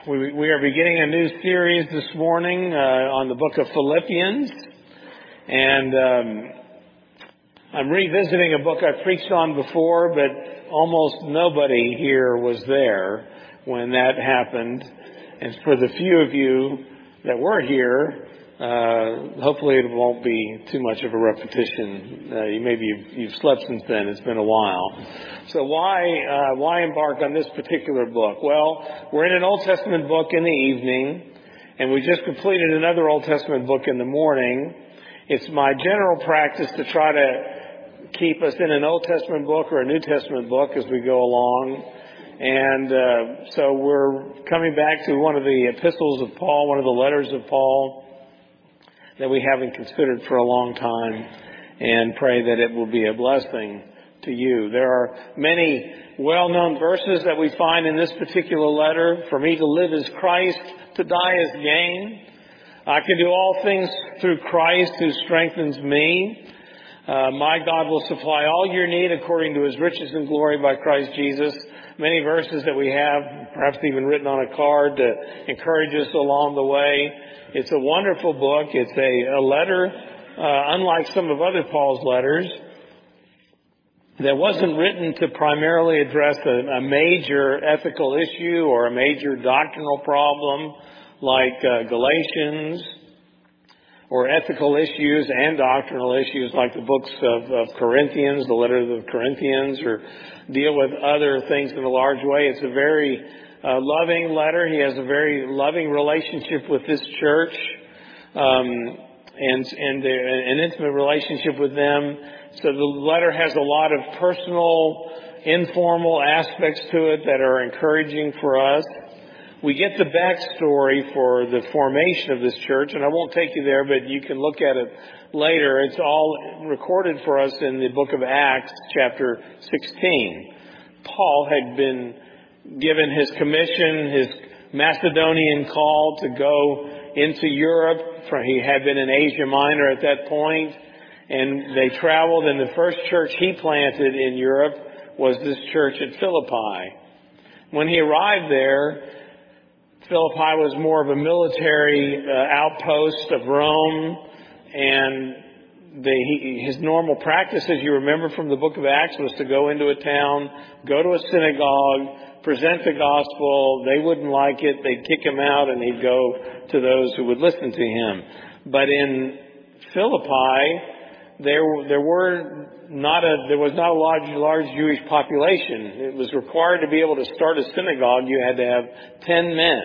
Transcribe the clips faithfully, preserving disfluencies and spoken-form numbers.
We, we are beginning a new series this morning uh, on the book of Philippians, and um, I'm revisiting a book I preached on before, but almost nobody here was there when that happened. And for the few of you that were here, uh, hopefully it won't be too much of a repetition. Uh, you, maybe you've, you've slept since then. It's been a while. So why uh, why embark on this particular book? Well, we're in an Old Testament book in the evening, and we just completed another Old Testament book in the morning. It's my general practice to try to keep us in an Old Testament book or a New Testament book as we go along. And uh, so we're coming back to one of the epistles of Paul, one of the letters of Paul that we haven't considered for a long time, and pray that it will be a blessing to you. There are many well-known verses that we find in this particular letter. For me to live is Christ, to die is gain. I can do all things through Christ who strengthens me. Uh, my God will supply all your need according to his riches and glory by Christ Jesus. Many verses that we have, perhaps even written on a card to encourage us along the way. It's a wonderful book. It's a, a letter, uh, unlike some of other Paul's letters, that wasn't written to primarily address a, a major ethical issue or a major doctrinal problem like uh, Galatians, or ethical issues and doctrinal issues like the books of, of Corinthians, the letter of the Corinthians, or deal with other things in a large way. It's a very uh, loving letter. He has a very loving relationship with this church, um, and and the, an intimate relationship with them. So the letter has a lot of personal, informal aspects to it that are encouraging for us. We get the backstory for the formation of this church, and I won't take you there, but you can look at it later. It's all recorded for us in the book of Acts, chapter sixteen. Paul had been given his commission, his Macedonian call to go into Europe. He had been in Asia Minor at that point, and they traveled, and the first church he planted in Europe was this church at Philippi. When he arrived there, Philippi was more of a military uh, outpost of Rome, and the, he, his normal practice, as you remember from the book of Acts, was to go into a town, go to a synagogue, present the gospel. They wouldn't like it. They'd kick him out, and he'd go to those who would listen to him. But in Philippi, there there were not a there was not a large large Jewish population. It was required to be able to start a synagogue. You had to have ten men,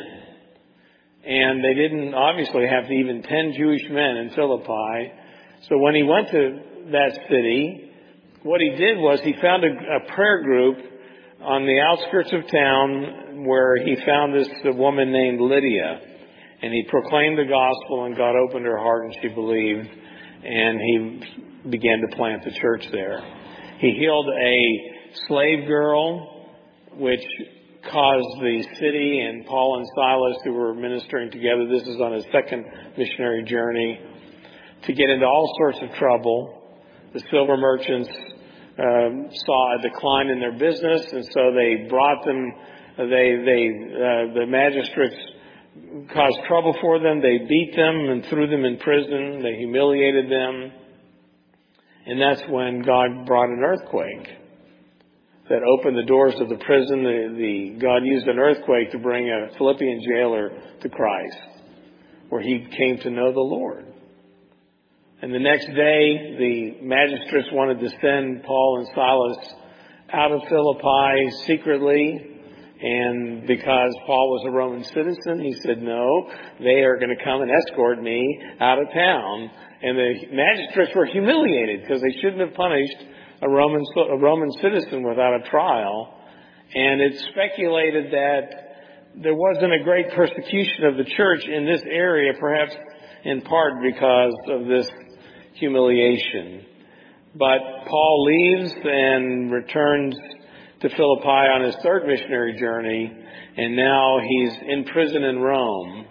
and they didn't obviously have even ten Jewish men in Philippi. So when he went to that city, what he did was he found a, a prayer group on the outskirts of town where he found this woman named Lydia, and he proclaimed the gospel, and God opened her heart, and she believed. And he began to plant the church there. He healed a slave girl, which caused the city and Paul and Silas, who were ministering together, this is on his second missionary journey, to get into all sorts of trouble. The silver merchants um, saw a decline in their business, and so they brought them, they, they, uh, the magistrates caused trouble for them. They beat them and threw them in prison. They humiliated them. And that's when God brought an earthquake that opened the doors of the prison. The, the God used an earthquake to bring a Philippian jailer to Christ, where he came to know the Lord. And the next day, the magistrates wanted to send Paul and Silas out of Philippi secretly. And because Paul was a Roman citizen, he said, no, they are going to come and escort me out of town. And the magistrates were humiliated because they shouldn't have punished a Roman, a Roman citizen without a trial. And it's speculated that there wasn't a great persecution of the church in this area, perhaps in part because of this humiliation. But Paul leaves and returns to Philippi on his third missionary journey, and now he's in prison in Rome.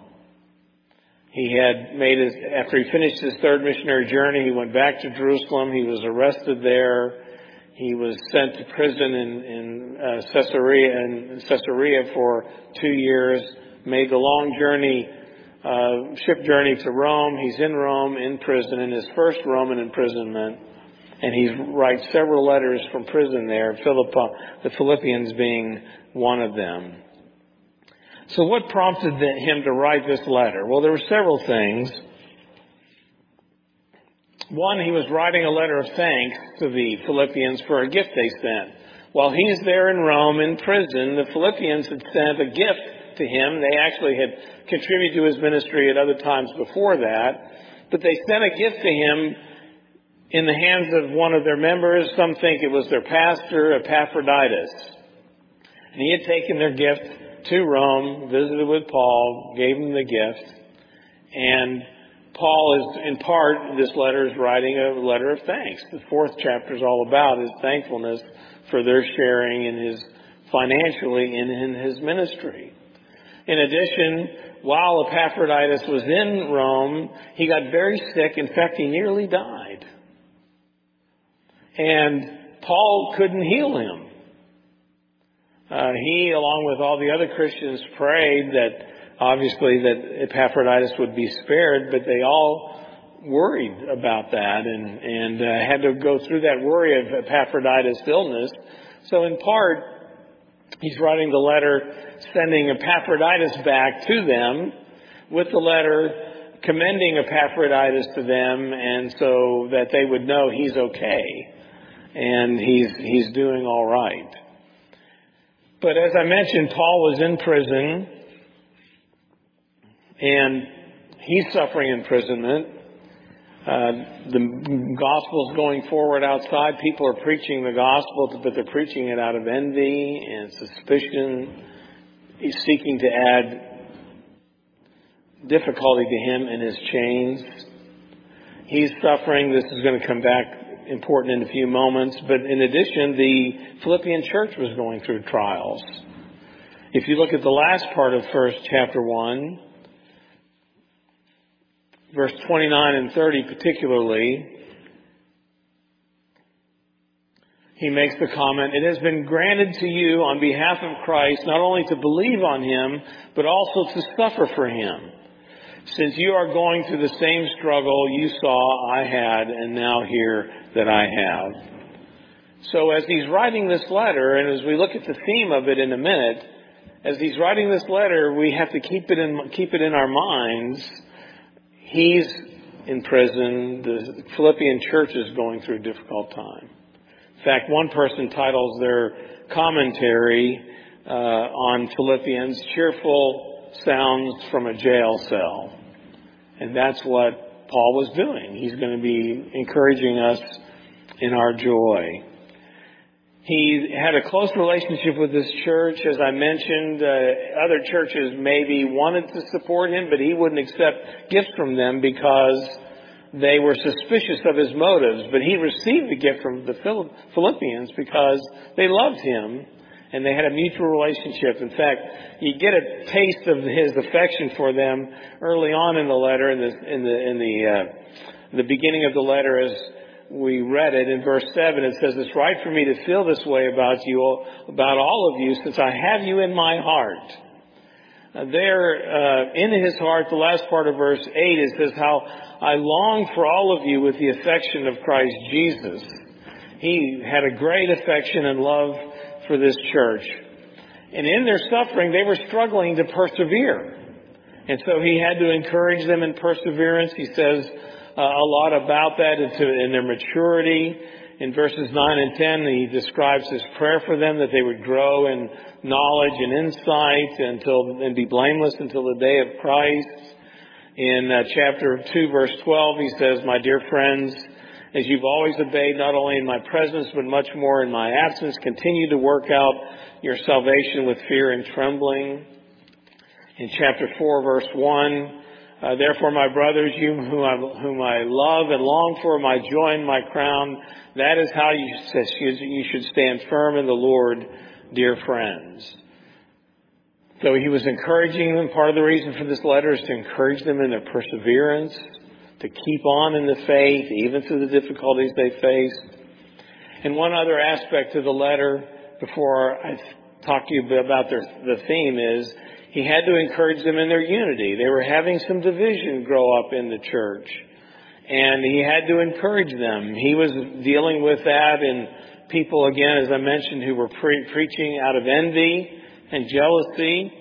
He had made his, after he finished his third missionary journey, he went back to Jerusalem. He was arrested there. He was sent to prison in, in uh, Caesarea, in Caesarea for two years, made the long journey, uh, ship journey to Rome. He's in Rome, in prison, in his first Roman imprisonment. And he writes several letters from prison there, Philippi, the Philippians being one of them. So what prompted him to write this letter? Well, there were several things. One, he was writing a letter of thanks to the Philippians for a gift they sent. While he's there in Rome in prison, the Philippians had sent a gift to him. They actually had contributed to his ministry at other times before that. But they sent a gift to him in the hands of one of their members. Some think it was their pastor, Epaphroditus. And he had taken their gift to Rome, visited with Paul, gave him the gift. And Paul is, in part, this letter is writing a letter of thanks. The fourth chapter is all about his thankfulness for their sharing in his, financially in, in his ministry. In addition, while Epaphroditus was in Rome, he got very sick. In fact, he nearly died. And Paul couldn't heal him. Uh, he, along with all the other Christians, prayed that, obviously, that Epaphroditus would be spared, but they all worried about that and, and uh, had to go through that worry of Epaphroditus' illness. So in part, he's writing the letter sending Epaphroditus back to them with the letter commending Epaphroditus to them, and so that they would know he's okay and he's he's doing all right. But as I mentioned, Paul was in prison, and he's suffering imprisonment. Uh, the gospel's going forward outside. People are preaching the gospel, but they're preaching it out of envy and suspicion. He's seeking to add difficulty to him in his chains. He's suffering. This is going to come back important in a few moments. But in addition, the Philippian church was going through trials. If you look at the last part of first chapter one, verse twenty-nine and thirty particularly, he makes the comment, "It has been granted to you on behalf of Christ not only to believe on him, but also to suffer for him, since you are going through the same struggle you saw I had and now hear that I have." So as he's writing this letter, and as we look at the theme of it in a minute, as he's writing this letter, we have to keep it in, keep it in our minds. He's in prison. The Philippian church is going through a difficult time. In fact, one person titles their commentary uh, on Philippians, "Cheerful Sounds from a Jail Cell." And that's what Paul was doing. He's going to be encouraging us in our joy. He had a close relationship with this church. As I mentioned, uh, other churches maybe wanted to support him, but he wouldn't accept gifts from them because they were suspicious of his motives. But he received the gift from the Philippians because they loved him and they had a mutual relationship. In fact, you get a taste of his affection for them early on in the letter, in the in the in the, uh, the beginning of the letter, as we read it in verse seven. It says, "It's right for me to feel this way about you, about all of you, since I have you in my heart." Uh, there, uh, in his heart, the last part of verse eight, it says, "How I long for all of you with the affection of Christ Jesus." He had a great affection and love for this church. And in their suffering, they were struggling to persevere. And so he had to encourage them in perseverance. He says uh, a lot about that into, in their maturity. In verses nine and ten, he describes his prayer for them, that they would grow in knowledge and insight until and be blameless until the day of Christ. In uh, chapter two, verse twelve, he says, "My dear friends, as you've always obeyed, not only in my presence, but much more in my absence, continue to work out your salvation with fear and trembling." In chapter four, verse one, uh, "Therefore, my brothers, you whom I, whom I love and long for, my joy and my crown, that is how you, you should stand firm in the Lord, dear friends." So he was encouraging them. Part of the reason for this letter is to encourage them in their perseverance, to keep on in the faith, even through the difficulties they faced. And one other aspect of the letter, before I talk to you about their, the theme, is He had to encourage them in their unity. They were having some division grow up in the church. And he had to encourage them. He was dealing with that in people, again, as I mentioned, who were pre- preaching out of envy and jealousy.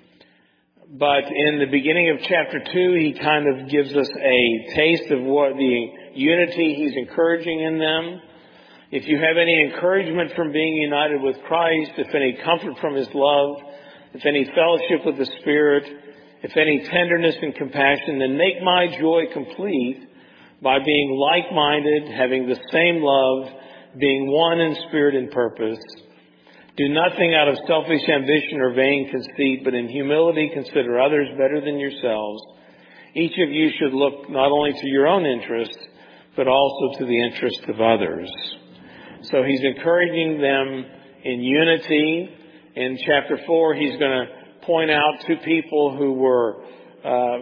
But in the beginning of chapter two, he kind of gives us a taste of what the unity he's encouraging in them. If you have any encouragement from being united with Christ, if any comfort from his love, if any fellowship with the Spirit, if any tenderness and compassion, then make my joy complete by being like-minded, having the same love, being one in spirit and purpose. Do nothing out of selfish ambition or vain conceit, but in humility consider others better than yourselves. Each of you should look not only to your own interests, but also to the interest of others. So he's encouraging them in unity. In chapter four, he's going to point out two people who were uh,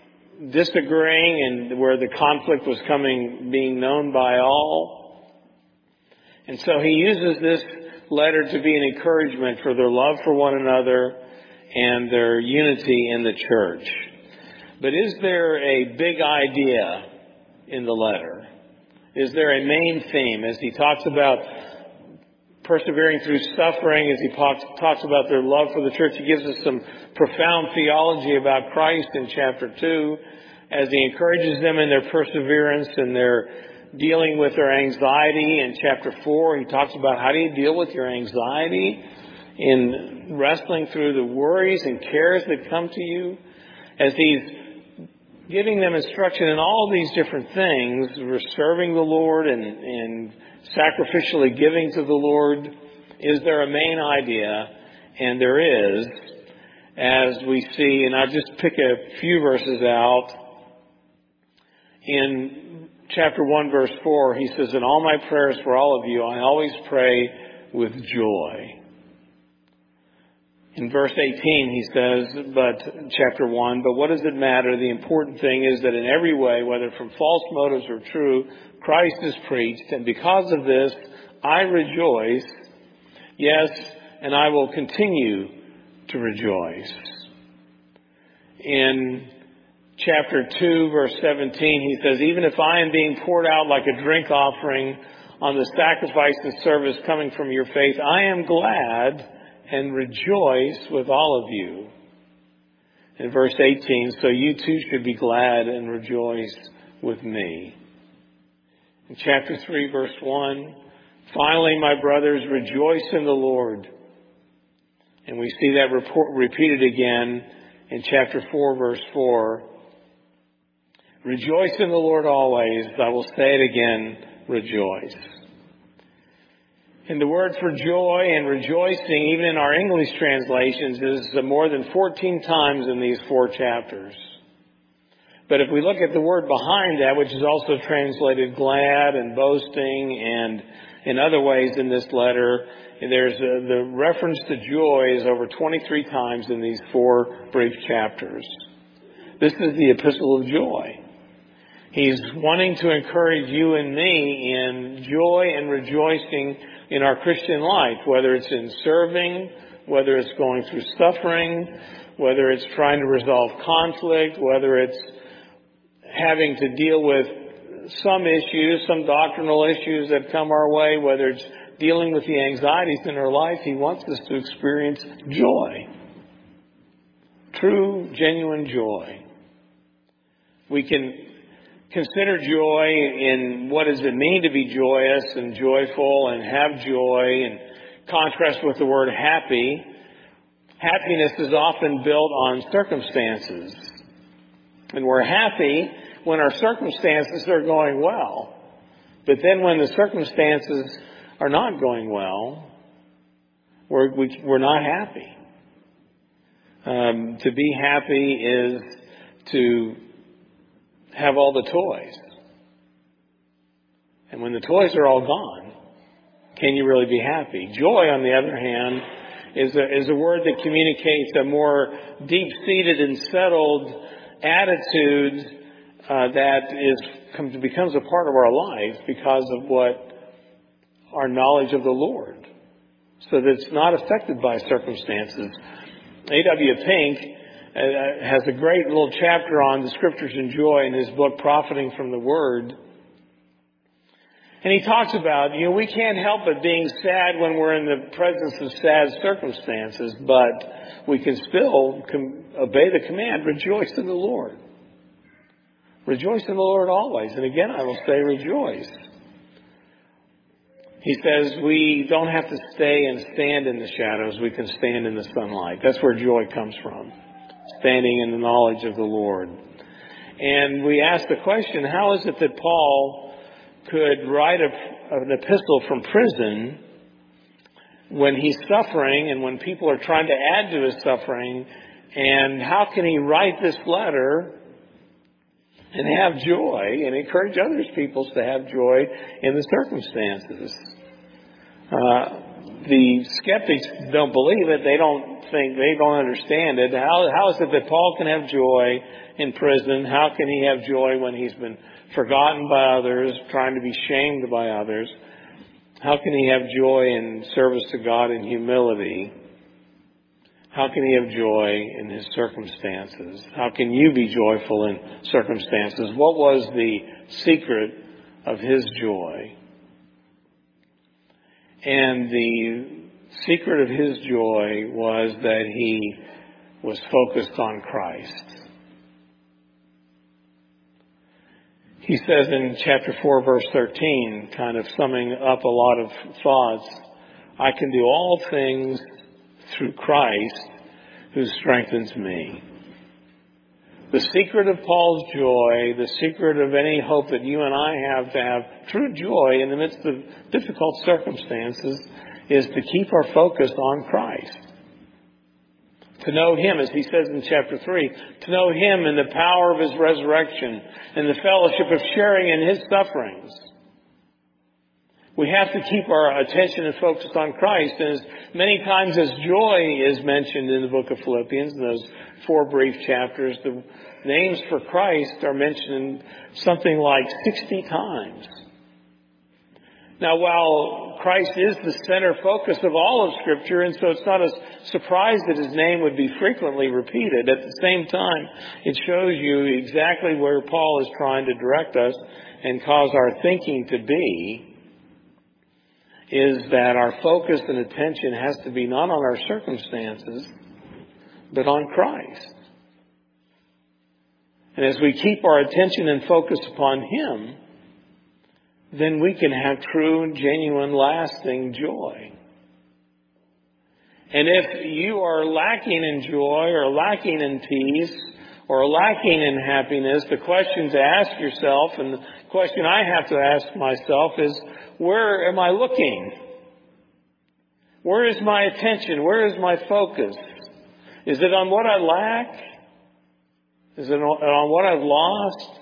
disagreeing and where the conflict was coming, being known by all. And so he uses this letter to be an encouragement for their love for one another and their unity in the church. But is there a big idea in the letter? Is there a main theme as he talks about persevering through suffering, as he talks, talks about their love for the church? He gives us some profound theology about Christ in chapter two as he encourages them in their perseverance and their dealing with their anxiety. In chapter four, he talks about how do you deal with your anxiety in wrestling through the worries and cares that come to you. As he's giving them instruction in all these different things, we're serving the Lord and, and sacrificially giving to the Lord. Is there a main idea? And there is, as we see, and I'll just pick a few verses out. In chapter one, verse four, he says, in all my prayers for all of you, I always pray with joy. In verse eighteen, he says, but chapter one, but what does it matter? The important thing is that in every way, whether from false motives or true, Christ is preached. And because of this, I rejoice. Yes, and I will continue to rejoice. In chapter two, verse seventeen, he says, even if I am being poured out like a drink offering on the sacrifice and service coming from your faith, I am glad and rejoice with all of you. In verse eighteen, so you too should be glad and rejoice with me. In chapter three, verse one, finally, my brothers, rejoice in the Lord. And we see that report repeated again in chapter four, verse four. Rejoice in the Lord always. I will say it again, rejoice. And the word for joy and rejoicing, even in our English translations, is more than fourteen times in these four chapters. But if we look at the word behind that, which is also translated glad and boasting and in other ways in this letter, there's a, the reference to joy is over twenty-three times in these four brief chapters. This is the epistle of joy. He's wanting to encourage you and me in joy and rejoicing in our Christian life, whether it's in serving, whether it's going through suffering, whether it's trying to resolve conflict, whether it's having to deal with some issues, some doctrinal issues that come our way, whether it's dealing with the anxieties in our life. He wants us to experience joy. True, genuine joy. We can consider joy in what does it mean to be joyous and joyful and have joy, and contrast with the word happy. Happiness is often built on circumstances. And we're happy when our circumstances are going well. But then when the circumstances are not going well, we're, we, we're not happy. Um, to be happy is to have all the toys. And when the toys are all gone, can you really be happy? Joy, on the other hand, is a, is a word that communicates a more deep-seated and settled attitude uh, that is becomes a part of our life because of what our knowledge of the Lord. So that it's not affected by circumstances. A W Pink uh, has a great little chapter on the Scriptures and joy in his book, Profiting from the Word. And he talks about, you know, we can't help but being sad when we're in the presence of sad circumstances, but we can still com- obey the command, rejoice in the Lord. Rejoice in the Lord always. And again, I will say rejoice. He says we don't have to stay and stand in the shadows. We can stand in the sunlight. That's where joy comes from. Standing in the knowledge of the Lord. And we ask the question, how is it that Paul could write a, an epistle from prison when he's suffering and when people are trying to add to his suffering? And how can he write this letter and have joy and encourage other people to have joy in the circumstances? Uh, the skeptics don't believe it. They don't think, they don't understand it. How, how is it that Paul can have joy in prison? How can he have joy when he's been forgotten by others, trying to be shamed by others? How can he have joy in service to God in humility? How can he have joy in his circumstances? How can you be joyful in circumstances? What was the secret of his joy? And the secret of his joy was that he was focused on Christ. He says in chapter four, verse thirteen, kind of summing up a lot of thoughts, I can do all things through Christ who strengthens me. The secret of Paul's joy, the secret of any hope that you and I have to have true joy in the midst of difficult circumstances, is to keep our focus on Christ. To know Him, as he says in chapter three, to know Him in the power of His resurrection and the fellowship of sharing in His sufferings. We have to keep our attention and focus on Christ. And as many times as joy is mentioned in the book of Philippians, in those four brief chapters, the names for Christ are mentioned something like sixty times. Now, while Christ is the center focus of all of Scripture, and so it's not a surprise that His name would be frequently repeated, at the same time, it shows you exactly where Paul is trying to direct us and cause our thinking to be, is that our focus and attention has to be not on our circumstances, but on Christ. And as we keep our attention and focus upon Him, then we can have true, genuine, lasting joy. And if you are lacking in joy or lacking in peace or lacking in happiness, the question to ask yourself, and the question I have to ask myself, is, where am I looking? Where is my attention? Where is my focus? Is it on what I lack? Is it on what I've lost?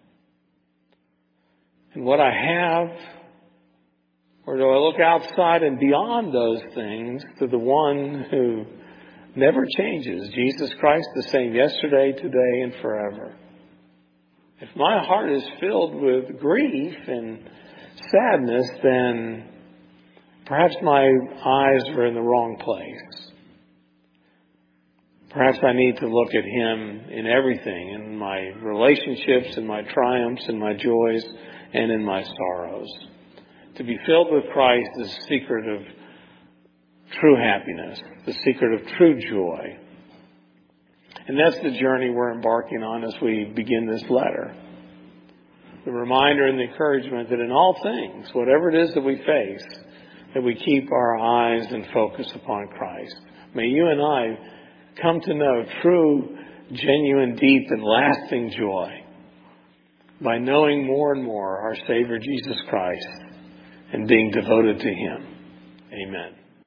And what I have? Or do I look outside and beyond those things to the one who never changes, Jesus Christ, the same yesterday, today, and forever? If my heart is filled with grief and sadness, then perhaps my eyes are in the wrong place. Perhaps I need to look at Him in everything, in my relationships, in my triumphs, in my joys, and in my sorrows. To be filled with Christ is the secret of true happiness, the secret of true joy. And that's the journey we're embarking on as we begin this letter. The reminder and the encouragement that in all things, whatever it is that we face, that we keep our eyes and focus upon Christ. May you and I come to know true, genuine, deep, and lasting joy by knowing more and more our Savior Jesus Christ and being devoted to Him. Amen.